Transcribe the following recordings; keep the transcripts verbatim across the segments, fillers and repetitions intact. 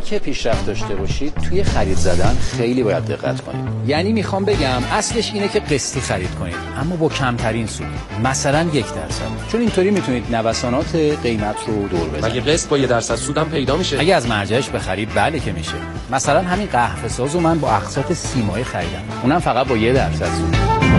که پیشرفت داشته باشید توی خرید زدن خیلی باید دقت کنید. یعنی میخوام بگم اصلش اینه که قسطی خرید کنید اما با کمترین سود، مثلا یک درصد، چون اینطوری میتونید نوسانات قیمت رو دور بزنید. مگه قسط با یک درصد سودم پیدا میشه؟ اگه از مرجعش بخرید بله که میشه. مثلا همین قهوه سازو من با اقساط سیمایی خریدم، اونم فقط با یک درصد سود.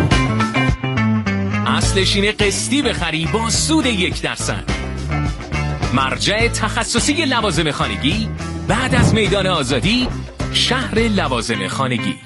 اصلش اینه قسطی بخری با سود یک درصد. مرجع تخصصی لوازم خانگی بعد از میدان آزادی، شهر لوازم خانگی.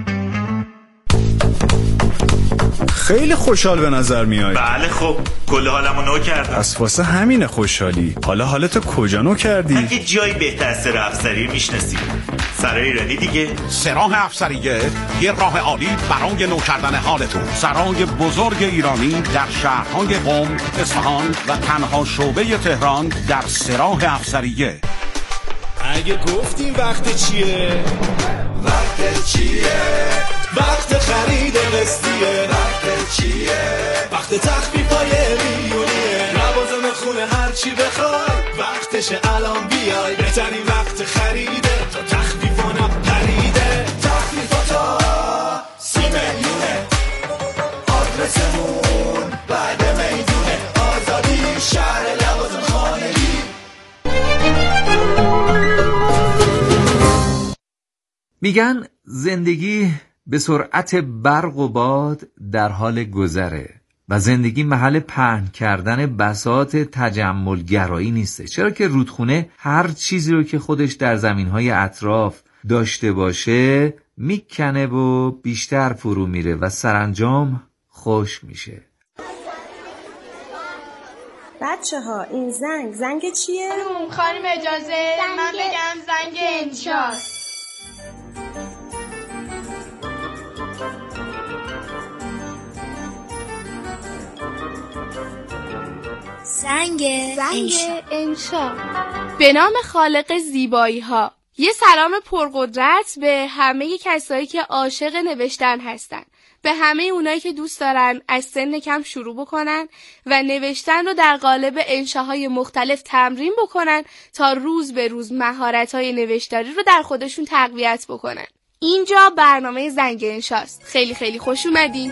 خیلی خوشحال به نظر میای. بله خب کل حالمو نو کردم. از واسه همین خوشحالی. حالا حالتو کجا نو کردی؟ اگه جایی بهتر از سراح افسری میشناسی، سرای ایرانی دیگه. سراح افسریه یه راه عالی برای نو کردن حالتون. سرای بزرگ ایرانی در شهرهای قم، اصفهان و تنها شعبه تهران در سراح افسریه. اگه گفتیم وقت چیه؟ وقت چیه؟ وقت خرید قسطیه. وقت چیه؟ وقت تخفیفای میلیونیه. لوازم خونه هر چی بخوای وقتشه الان بیای. بهترین وقت خریده تا تخفیفانم خریده. تخفیفاتا سی میلیونه. آدرسمون بعد میدونه آزادی، شهر لوازم خانگی. میگن زندگی به سرعت برق و باد در حال گذره و زندگی محل پهن کردن بساط تجمل گرایی نیسته، چرا که رودخونه هر چیزی رو که خودش در زمینهای اطراف داشته باشه میکنه و بیشتر فرو میره و سرانجام خشک میشه. بچه ها این زنگ زنگ چیه؟ خانم اجازه من بگم زنگ انشاست. زنگ انشا. انشا به نام خالق زیبایی ها. یه سلام پرقدرت به همه کسایی که عاشق نوشتن هستن، به همه اونایی که دوست دارن از سن کم شروع بکنن و نوشتن رو در قالب انشاهای مختلف تمرین بکنن تا روز به روز مهارت‌های نوشتاری رو در خودشون تقویت بکنن. اینجا برنامه زنگ انشاست. خیلی خیلی خوش اومدین.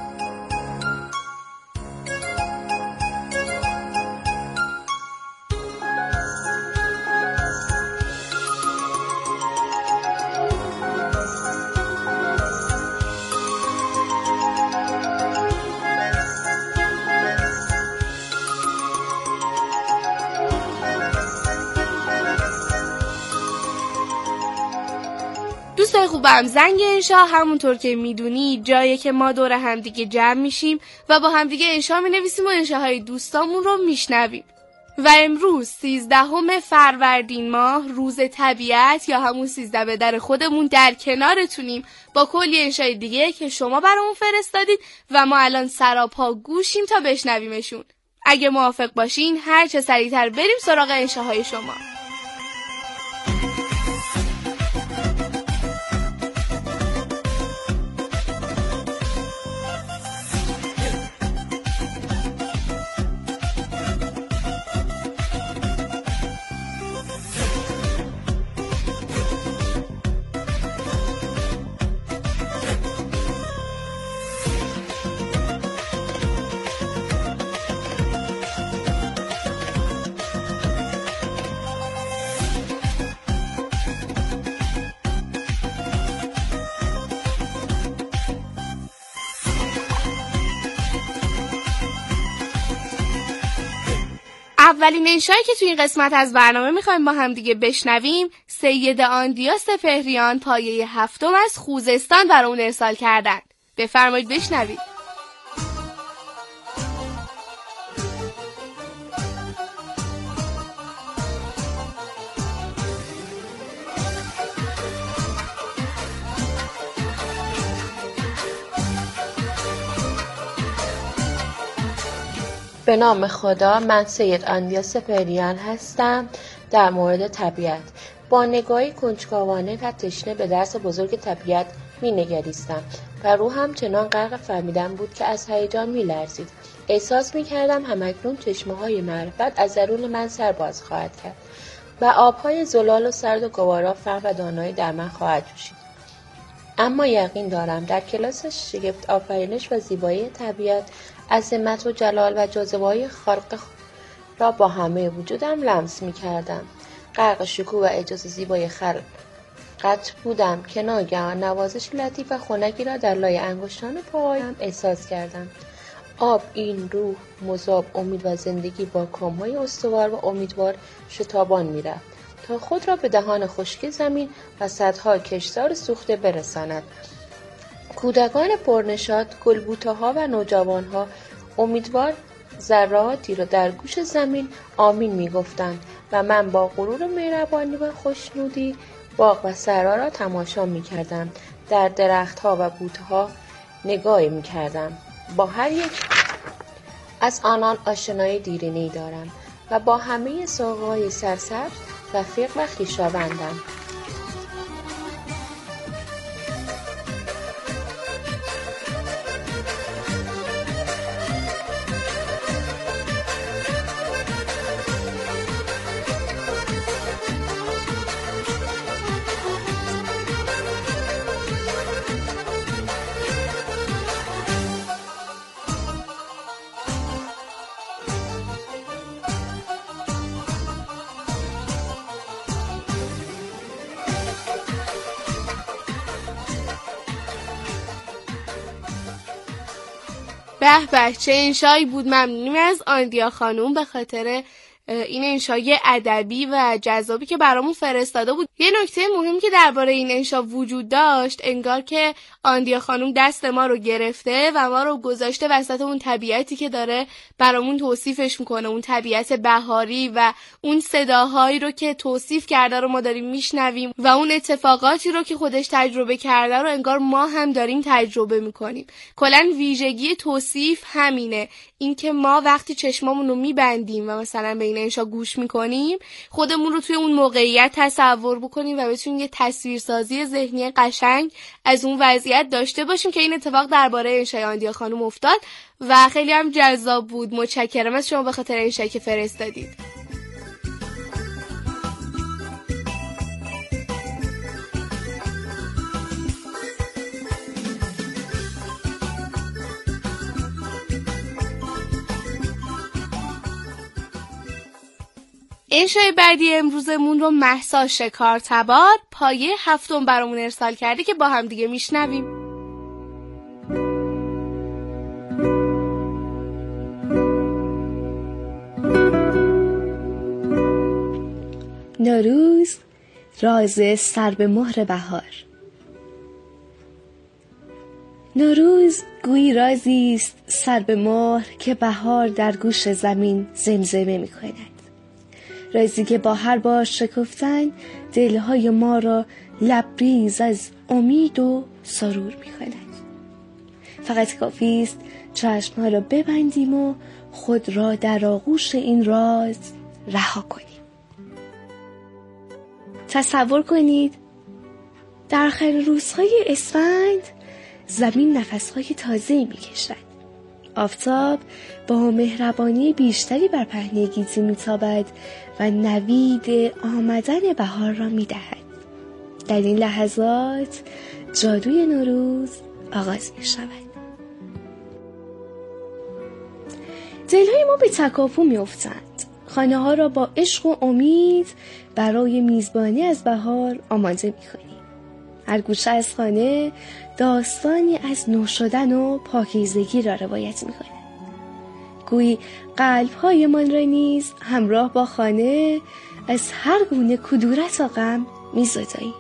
دوستای خوبم، زنگ انشا همونطور که میدونی جاییه که ما دور همدیگه جمع میشیم و با همدیگه انشا مینویسیم و انشاهای دوستامون رو میشنویم. و امروز سیزدهم فروردین ماه، روز طبیعت یا همون سیزده به در خودمون، در کنارتونیم با کلی انشای دیگه که شما برامون فرستادید و ما الان سراپا گوشیم تا بشنویمشون. اگه موافق باشین هر چه سریعتر بریم سراغ انشاهای شما. اولین انشایی که توی این قسمت از برنامه میخوایم با هم دیگه بشنویم، سید آندیا سپهریان پایه هفتم از خوزستان برامون ارسال کردن. بفرمایید بشنوید. به نام خدا، من سید آندیا سپهریان هستم. در مورد طبیعت با نگاهی کنجکاوانه و تشنه به درس بزرگ طبیعت می نگریستم و روحم چنان غرق فهمیدن بود که از هیجان می لرزید. احساس می کردم همکنون چشمه های معرفت از درون من سر باز خواهد کرد. و آبهای زلال و سرد و گوارا فهم و دانایی در من خواهد جوشید. اما یقین دارم در کلاس شگفت آفرینش و زیبایی طبیعت عظمت و جلال و جاذبه‌های خارق را با همه وجودم لمس می‌کردم. غرق شکوه و اعجاز زیبای خلقت بودم که ناگهان نوازش لطیف و خنکی را در لای انگشتان پاهایم احساس کردم. آب، این روح، مذاب، امید و زندگی با کام‌های استوار و امیدوار شتابان می‌رفت تا خود را به دهان خشکی زمین و صدها کشتزار سوخته برساند. کودکان پرنشاط، گلبوته‌ها و نوجوان‌ها امیدوار ذراتی را در گوش زمین آمین می‌گفتند و من با غرور مهربانی و خوشنودی باغ و صحرا را تماشا می‌کردم. در درخت‌ها و بوته‌ها نگاهی می‌کردم. با هر یک از آنان آشنایی دیرینه‌ای دارم و با همه ساقه‌های سرسبز رفیق و خویشاوندم. به به چه انشایی بود. ممنونیم از آندیا خانوم به خاطر این انشای ادبی و جذابی که برامون فرستاده بود. یه نکته مهم که درباره این انشا وجود داشت، انگار که آندیا خانوم دست ما رو گرفته و ما رو گذاشته وسط اون طبیعتی که داره برامون توصیفش میکنه، اون طبیعت بهاری و اون صداهایی رو که توصیف کرده رو ما داریم میشنویم و اون اتفاقاتی رو که خودش تجربه کرده رو انگار ما هم داریم تجربه میکنیم. کلاً ویژگی توصیف همینه، اینکه ما وقتی چشمامون رو میبندیم و مثلا به این انشا گوش میکنیم، خودمون رو توی اون موقعیت تصور بکنیم و بتونیم یه تصویرسازی ذهنی قشنگ از اون وضعیت داشته باشیم که این اتفاق درباره انشای آندیا خانوم افتاد و خیلی هم جذاب بود. متشکرم از شما به خاطر انشایی که فرستادید. انشای بعدی امروزمون رو مهسا شکارتبار پایه هفتم برامون ارسال کرده که با هم دیگه میشنویم. نوروز، راز سر به مهر بهار. نوروز گویی رازی است سر به مهر که بهار در گوش زمین زمزمه می کند. رازی که با هر بار شکفتن دلهای ما را لبریز از امید و سرور می کند. فقط کافی است چشمها را ببندیم و خود را در آغوش این راز رها کنیم. تصور کنید در آخر روزهای اسفند زمین نفسهای تازه‌ای می‌کشد. آفتاب با مهربانی بیشتری بر پهنه گیتی می‌تابد و نوید آمدن بهار را می‌دهد. در این لحظات جادوی نوروز آغاز می‌شود. دلهای ما به تکاپو می‌افتند. خانه ها را با عشق و امید برای میزبانی از بهار آماده می‌کنیم. هر گوشه از خانه داستانی از نو شدن و پاکیزگی را روایت می‌کند. گویی قلب‌هایمان را نیز همراه با خانه از هر گونه کدورت و غم می‌زداییم.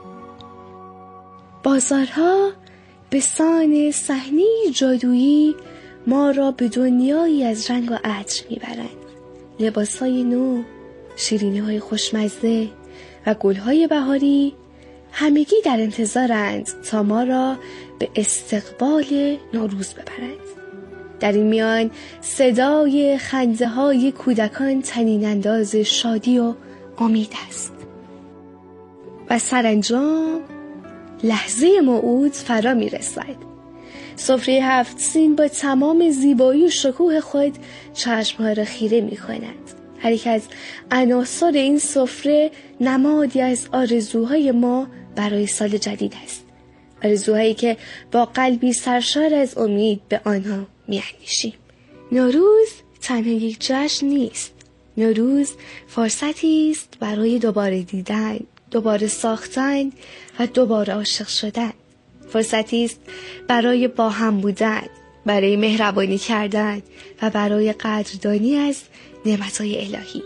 بازارها به سان صحنه جادویی ما را به دنیایی از رنگ و عطر می‌برند. لباس‌های نو، شیرینی‌های خوشمزه و گل‌های بهاری همگی در انتظارند تا ما را به استقبال نوروز ببرند. در این میان صدای خنده‌های کودکان طنین انداز شادی و امید است. و سرانجام لحظه موعود فرا می‌رسد. سفره هفت سین با تمام زیبایی و شکوه خود چشم‌ها را خیره می‌کند. هر یک از عناصر این سفره نمادی از آرزوهای ما برای سال جدید است. آرزوهایی که با قلبی سرشار از امید به آنها می‌اندیشیم. نوروز تنها یک جشن نیست. نوروز فرصتی است برای دوباره دیدن، دوباره ساختن و دوباره عاشق شدن. فرصتی است برای با هم بودن، برای مهربانی کردن و برای قدردانی از نعمت‌های الهی.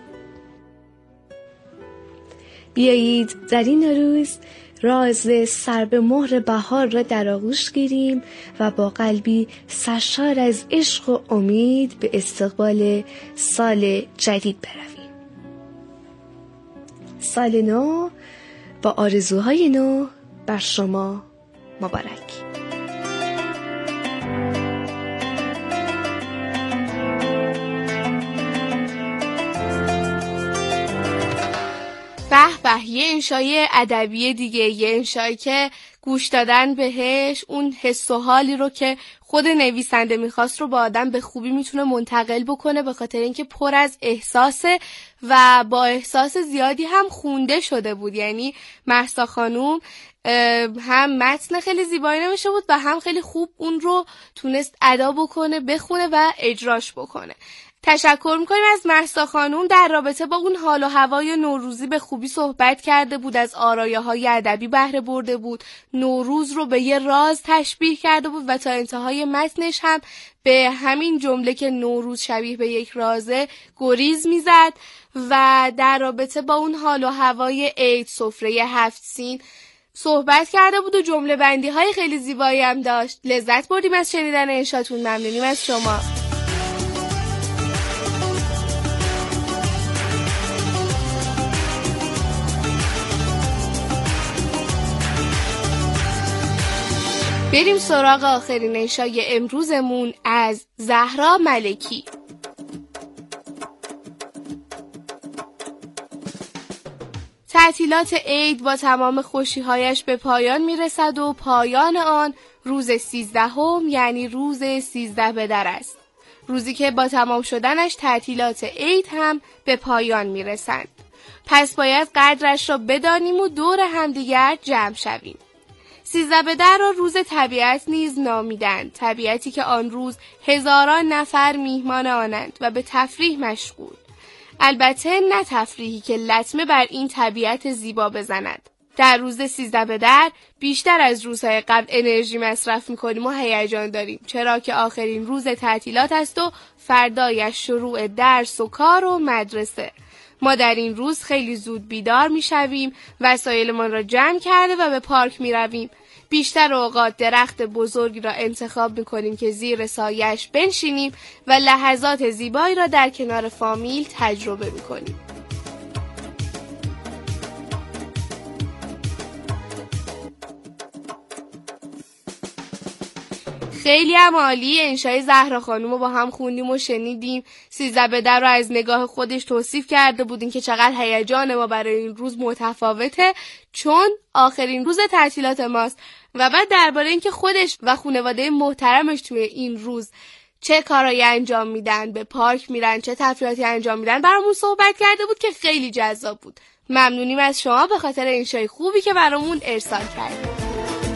بیایید در این روز راز سر به مهر بهار را در آغوش گیریم و با قلبی سرشار از عشق و امید به استقبال سال جدید برویم. سال نو با آرزوهای نو بر شما مبارک. به به، یه انشای ادبی دیگه، یه انشایی که گوش دادن بهش اون حس و حالی رو که خود نویسنده میخواست رو با آدم به خوبی میتونه منتقل بکنه، به خاطر اینکه پر از احساسه و با احساس زیادی هم خونده شده بود. یعنی مهسا خانوم هم متن خیلی زیبایی نوشته بود و هم خیلی خوب اون رو تونست ادا بکنه، بخونه و اجراش بکنه. تشکر میکنیم از مهسا خانوم. در رابطه با اون حال و هوای نوروزی به خوبی صحبت کرده بود، از آرایه های ادبی بهره برده بود، نوروز رو به یه راز تشبیه کرده بود و تا انتهای متنش هم به همین جمله که نوروز شبیه به یک رازه گریز میزد و در رابطه با اون حال و هوای عید، سفره هفت سین صحبت کرده بود و جمله بندی های خیلی زیبایی هم داشت. لذت بردیم از شنیدن انشاتون. ممنونیم از شما. بریم سراغ آخرین انشای امروزمون از زهرا ملکی. تعطیلات عید با تمام خوشی‌هایش به پایان میرسد و پایان آن روز سیزدهم یعنی روز سیزده بدر است. روزی که با تمام شدنش تعطیلات عید هم به پایان میرسند. پس باید قدرش را بدانیم و دور همدیگر جمع شویم. سیزده بدر را روز طبیعت نیز نامیدند، طبیعتی که آن روز هزاران نفر میهمان آنند و به تفریح مشغول. البته نه تفریحی که لطمه بر این طبیعت زیبا بزند. در روز سیزده بدر بیشتر از روزهای قبل انرژی مصرف میکنیم و هیجان داریم، چرا که آخرین روز تعطیلات است و فردایش شروع درس و کار و مدرسه. ما در این روز خیلی زود بیدار میشویم، وسایلمان را جمع کرده و به پارک میرویم. بیشتر اوقات درخت بزرگی را انتخاب میکنیم که زیر سایش بنشینیم و لحظات زیبایی را در کنار فامیل تجربه میکنیم. خیلی هم عالی. انشای زهرا خانوم رو با هم خوندیم و شنیدیم. سیزده بدر رو از نگاه خودش توصیف کرده بودین که چقدر هیجان ما برای این روز متفاوته، چون آخرین روز تعطیلات ماست. و بعد درباره اینکه خودش و خانواده محترمش توی این روز چه کارایی انجام میدن، به پارک میرن، چه تفریحاتی انجام میدن، برامون صحبت کرده بود که خیلی جذاب بود. ممنونیم از شما به خاطر انشای خوبی که برامون ارسال کردید.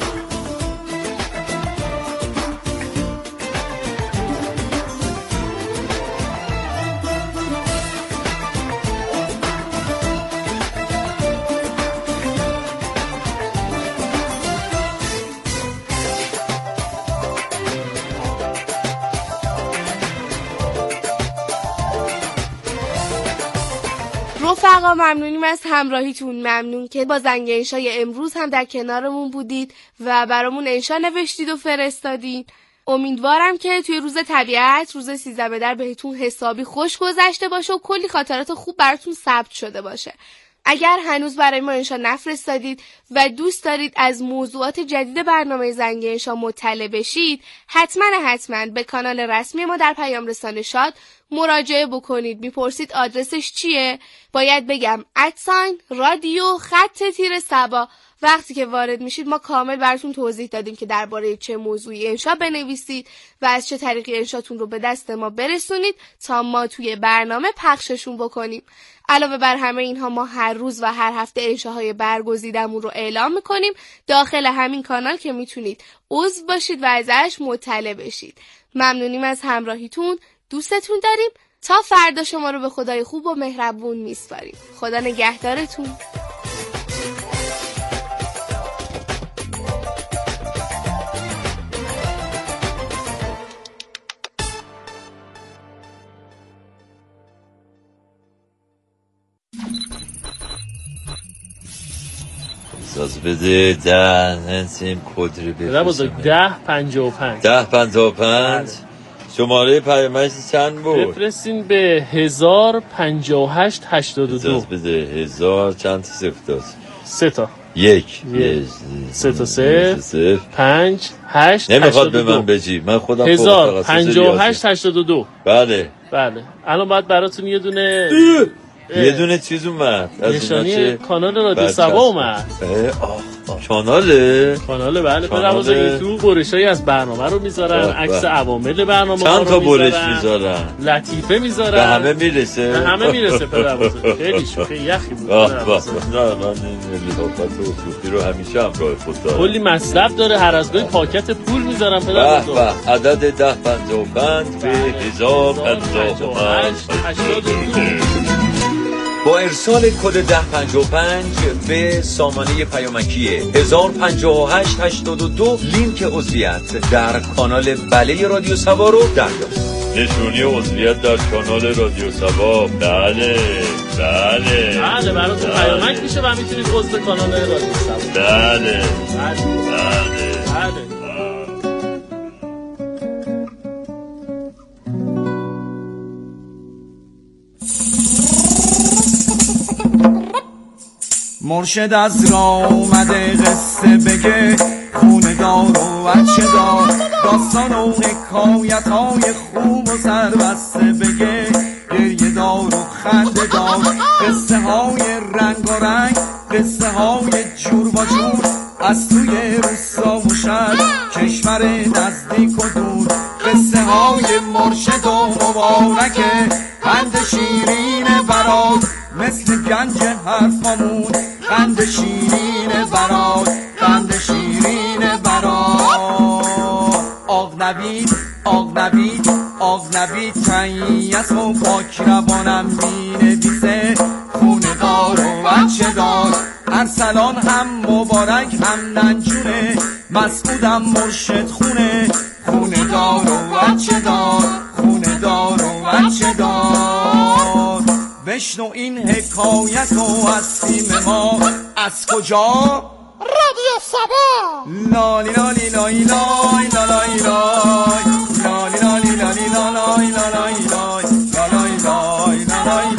رفقا ممنونیم از همراهیتون. ممنون که با زنگ انشای امروز هم در کنارمون بودید و برامون انشا نوشتید و فرستادید. امیدوارم که توی روز طبیعت، روز سیزده بدر بهتون حسابی خوش گذشته باشه و کلی خاطرات خوب براتون ثبت شده باشه. اگر هنوز برای ما انشا نفرستادید و دوست دارید از موضوعات جدید برنامه زنگ انشا مطلع بشید، حتما حتما به کانال رسمی ما در پیام رسان شاد مراجعه بکنید. میپرسید آدرسش چیه؟ باید بگم ادساین رادیو خط تیر سبا. وقتی که وارد میشید ما کامل براتون توضیح دادیم که درباره چه موضوعی انشا بنویسید و از چه طریقی انشاتون رو به دست ما برسونید تا ما توی برنامه پخششون بکنیم. علاوه بر همه اینها ما هر روز و هر هفته انشاهای برگزیدمون رو اعلام میکنیم داخل همین کانال که میتونید عضو باشید و ازش مطلع بشید. ممنونیم از همراهیتون، دوستتون داریم. تا فردا شما رو به خدای خوب و مهربون میسپاریم. خدا نگهدارتون. ساز بده ده نسیم کدری بده بزرگ ده پنجاه و پنج ده پنجاه و پنج شماره پیامک چند بود؟ بفرستین به هزار پنجاه و هشت هشتاد و دو. ساز بده هزار چند تا صفر داست؟ سه تا یک سه تا صفر پنج هشت نمیخواد به من بجی من خودم هزار پنجاه و هشت هشتاد و دو. بله بله الان باید براتون یه دونه یه دونه چیز اومد نشانی کانال رادیو سبا اومد. کاناله کاناله بله برامون این تو برشایی از برنامه رو میذارن، عکس عوامل برنامه چند تا برش میذارن، لطیفه میذارن، به همه میرسه به همه میرسه پدربزرگ. خیلی شوخی یخی بود. واه واه نه من این لطافت و شوخی رو همیشه همراه خود دارم. کلی مصرف داره، هر از گاهی پاکت پول میذارن پدربزرگ. به به عدد ده پنجاه و پنج به هزار پنجاه و هشت هشتاد و دو. با ارسال کد ده پنجاه و پنج به سامانه پیامکی هزار پنجاه و هشت هشتاد و دو لینک عضویت در کانال بله رادیو سبا رو دریافت. نشونی عضویت در کانال رادیو سبا. بله بله بله براتون پیامک میشه و میتونید عضو کانال رادیو سبا. بله بله بله بله. مرشد از راه اومده قصه بگه، خونه دار و بچه دار، داستان و حکایت های خوب و سربسته بگه، گریه دار و خنده دار، قصه های رنگ و رنگ، قصه های جور و جور، از توی روستا و شهر، کشور نزدیک و دور، قصه های مرشد و مبارکه، پند شیرین برات مثل گنج حرفامون، قند شیرین برات، قند شیرین برات. آق نبید آق نبید آق نبید تنیت و پاک روانم می نویسه، خونه دار و بچه دار، ارسلان هم مبارک هم ننجونه، مسعودم مرشد خونه، خونه دار و بچه دار، خونه دار و بچه دار. بشنو این حکایت و از تیم ما، از کجا؟ رادیو سبا. لالی لالی لالی لای لالای لای لالی لالی لالی لالای لالای لای لالای لای لالای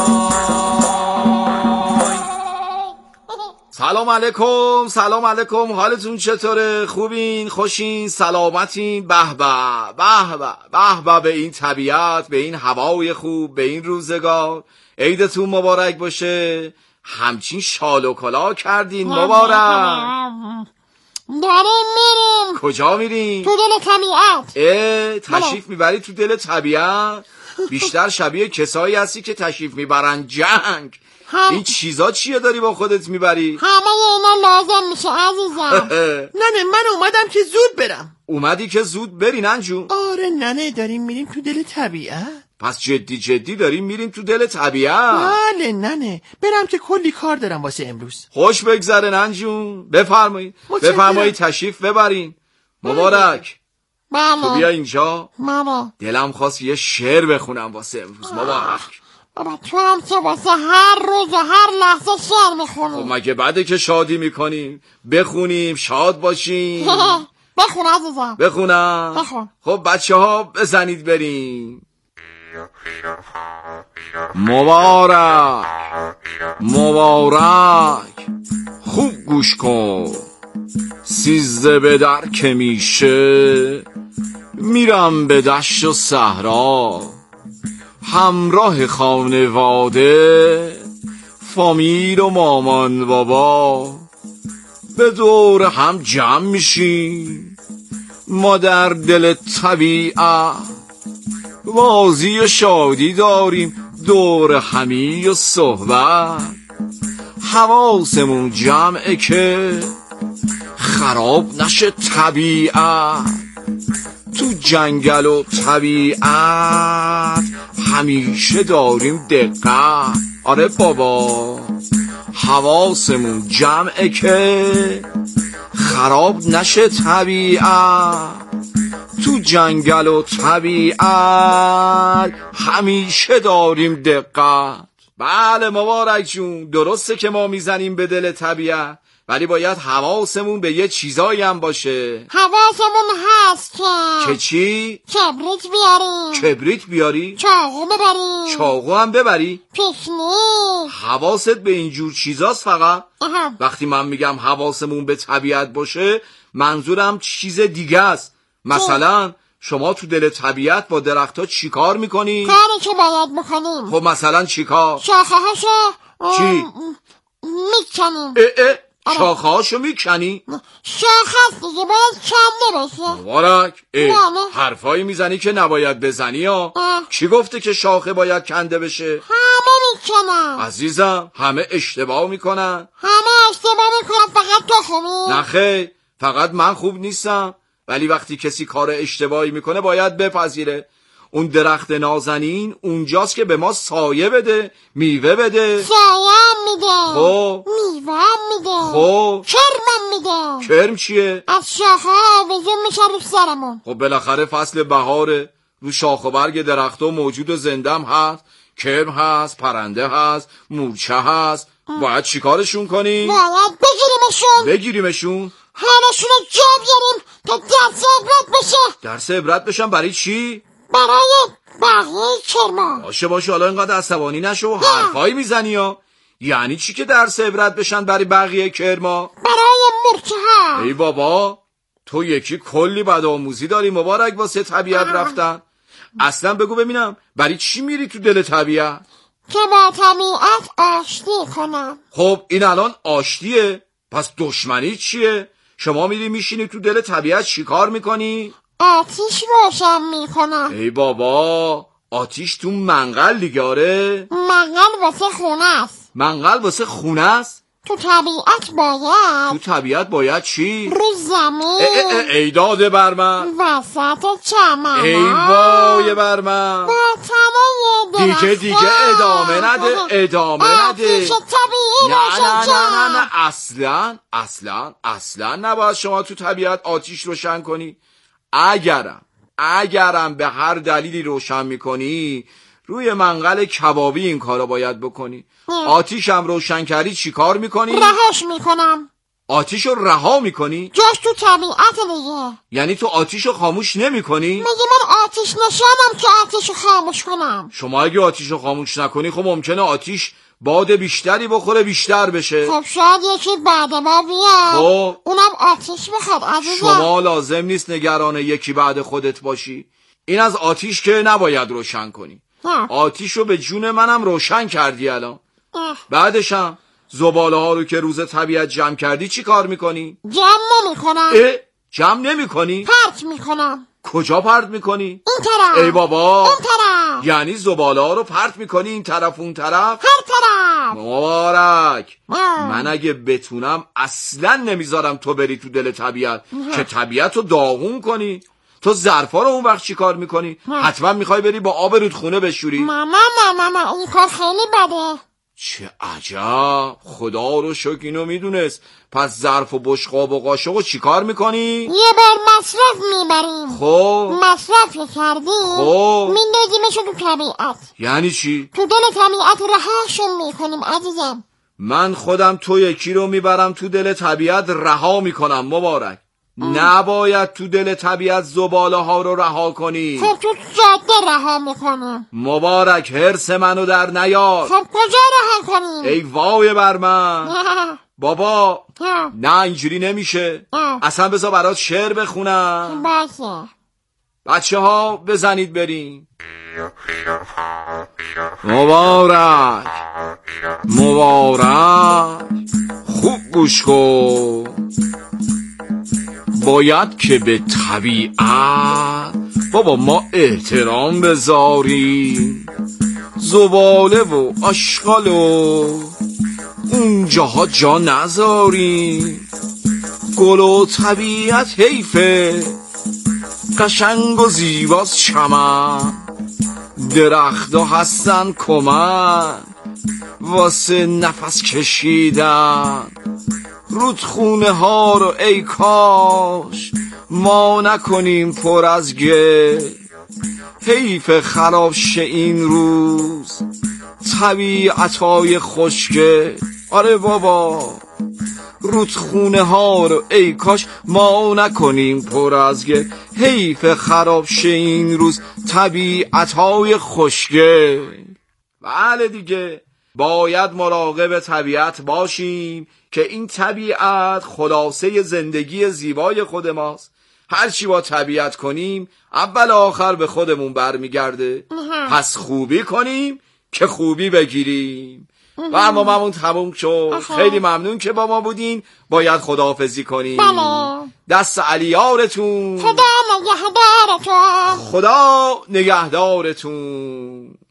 لای. سلام علیکم سلام علیکم، حالتون چطوره؟ خوبین؟ خوشین؟ سلامتین؟ به به به به به به این طبیعت، به این هوای خوب، به این روزگار. عیدتون مبارک باشه. همچین شال و کلاه کردین. مبارک. داریم میریم. کجا میریم؟ تو دل طبیعت. اه تشریف میبری تو دل طبیعت؟ بیشتر شبیه کسایی هستی که تشریف میبرن جنگ. هم. این چیزا چیه داری با خودت میبری؟ همه اینا لازم میشه عزیزم. ننه من اومدم که زود برم. اومدی که زود بری ننجون؟ آره ننه داریم میریم تو دل طبیعت. پس جدی جدی داریم میریم تو دل طبیعت؟ بله ننه برم که کلی کار دارم واسه امروز. خوش بگذره ننجون. بفرمایید بفرمایید تشریف ببرین. مبارک. بله تو بیا اینجا. بله دلم خواست یه شعر بخونم واسه امروز. مبارک. بابا تو هم که واسه هر روز و هر لحظه شعر میخونی. خب مگه بعده که شادی میکنیم بخونیم شاد باشیم؟ بخون عزیزم. بخونم؟ بخون. خب بچه ها بزنید بریم. مبارک مبارک خوب گوش کن، سیزده به در که میشه میرم به دشت و صحرا، همراه خانواده، فامیل و مامان بابا، به دور هم جمع میشیم. ما در دل طبیعت بازی و شادی داریم، دور همی و صحبت. حواسمون جمعه که خراب نشه طبیعت. تو جنگل و طبیعت همیشه داریم دقت. آره بابا، حواسمون جمعه که خراب نشه طبیعت. تو جنگل و طبیعت همیشه داریم دقت. بله مبارک جون، درسته که ما میزنیم به دل طبیعت، ولی باید حواسمون به یه چیزایی هم باشه. حواسمون هست که که چی؟ کبریت بیاریم. کبریت بیاری؟ چاقو ببریم. چاقو هم ببری؟ پیشنی. حواست به اینجور چیزاست فقط؟ اها. وقتی من میگم حواسمون به طبیعت باشه، منظورم چیز دیگه است. مثلا شما تو دل طبیعت با درختها چی کار میکنی؟ کاری که باید بکنیم. خب مثلا چی کار؟ شاخه هاشو چی؟ میکنیم. اه اه شاخه هاشو میکنی؟ شاخه هست دیگه، باید کنده بشه. مبارک، حرفایی میزنی که نباید بزنی ها. کی گفته که شاخه باید کنده بشه؟ همه میکنن عزیزم، همه اشتباه میکنن. همه اشتباه میکنن، فقط تو خوبی؟ نه خیر، فقط من خوب نیستم. ولی وقتی کسی کار اشتباهی میکنه باید بپذیره. اون درخت نازنین اونجاست که به ما سایه بده، میوه بده. سایه هم میده، خب میوه هم میده، خب کرم میده. کرم چیه؟ از شاخه ها آویزون میشه رو سرمون. خب بالاخره فصل بهاره، رو شاخ و برگ درختو موجود و زندم هست. کرم هست، پرنده هست، مورچه هست. باید چیکارشون کنیم؟ باید بگیریمشون. بگیریمشون؟ همشون رو جا بیاریم تا درس عبرت بشه. درس عبرت بشن برای چی؟ برای بقیه کرما. باشه باشه، حالا اینقدر عصبانی نشو و حرفایی میزنی ها. یعنی چی که درس عبرت بشن برای بقیه کرما؟ برای مورچه ها. ای بابا، تو یکی کلی بدآموزی داری مبارک واسه طبیعت رفتن. اصلا بگو ببینم، برای چی میری تو دل طبیعت؟ که با طبیعت آشتی کنم. خب این الان آشتیه، پس دشمنی چیه؟ شما میری میشینی تو دل طبیعت چی کار میکنی؟ آتیش روشن میکنم. ای بابا، آتیش تو منقل دیگه. آره، منقل واسه خونه است. منقل واسه خونه است؟ تو طبیعت باید. تو طبیعت باید چی؟ رو زمین. ای داده بر من. وسط چمن. ای وای بر من. با تنه دیگه دیگه ادامه نده، ادامه نده. آتیش طبیعی نه نه روشن نه نه نه اصلا اصلا اصلا نباید شما تو طبیعت آتیش روشن کنی. اگرم اگرم به هر دلیلی روشن میکنی، روی منقل کبابی این کارو باید بکنی. آتیشم روشن کردی چی کار میکنی؟ رهاش میکنم. آتیشو رها میکنی؟ جاش تو طبیعت دیگه. یعنی تو آتیشو خاموش نمیکنی؟ میگه من آتیش نشانم که آتیشو خاموش کنم. شما اگه آتیشو خاموش نکنی، خب ممکنه آتیش باد بیشتری بخوره، بیشتر بشه. خب شاید یکی بعد ما بیاد، خب اونم آتیش بخواد. عزیزم شما لازم نیست نگران یکی بعد خودت باشی. این از آتیش که نباید روشن کنی. آتیشو به جون منم روشن کردی الان. بعدشم زباله ها رو که روز طبیعت جمع کردی چی کار میکنی؟ جمع نمی کنم. اه؟ جمع نمی کنی؟ پرت میکنم. کجا پرت میکنی؟ این طرف. ای بابا، اون طرف. یعنی زباله ها رو پرت میکنی این طرف اون طرف؟ هر طرف. مبارک. آه. من اگه بتونم اصلا نمیذارم تو بری تو دل طبیعت که طبیعت رو داغون کنی. تو ظرفا رو اون وقت چی کار میکنی؟ حتما میخوای بری با آب رودخونه بشوری. نه نه نه نه این کار خیلی بده. چه عجب، خدا رو شکر اینو میدونست. پس ظرف و بشقاب و قاشق رو چی کار میکنی؟ یه بار مصرف میبریم. خب مصرف کردیم، خب میندازیمشو تو طبیعت. یعنی چی؟ تو دل طبیعت رهاشون میکنیم عزیزم. من خودم تو یکی رو میبرم تو دل طبیعت رها میکنم مبارک. نباید تو دل طبیعت زباله ها رو رها کنی. خب تو جاده رها میکنم. مبارک، حرص منو در نیار. خب کجا رها کنیم؟ ای وای بر من. بابا نه اینجوری نمیشه. اصلا بذار برات شعر بخونم. باشه. بچه ها بزنید بریم. مبارک مبارک. خوب گوش کن. باید که به طبیعت بابا ما احترام بذاریم. زباله و آشغال و اونجاها جا نذاریم. گل و طبیعت حیفه، قشنگ و زیباست چمن. درختا هستن کمن واسه نفس کشیدن. رودخونه ها رو ای کاش ما نکنیم پر از گل. حیف خراب شه این روز طبیعتای خشکه. آره بابا رودخونه ها رو ای کاش ما نکنیم پر از گل. حیف خراب شه این روز طبیعتای خشکه. بله دیگه باید مراقب طبیعت باشیم که این طبیعت خلاصه زندگی زیبای خود ماست. هرچی با طبیعت کنیم اول آخر به خودمون برمیگرده. پس خوبی کنیم که خوبی بگیریم. برنامه‌مون تموم شد. خیلی ممنون که با ما بودین. باید خداحافظی کنیم. بله. دست علیارتون. خدا نگهدارتون. خدا نگهدارتون.